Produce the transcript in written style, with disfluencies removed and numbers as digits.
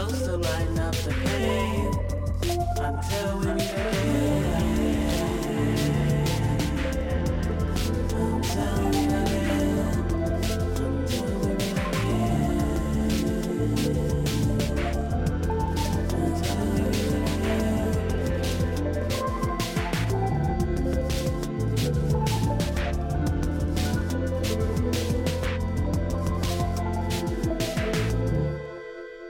candles to lighten up the pain until we meet again.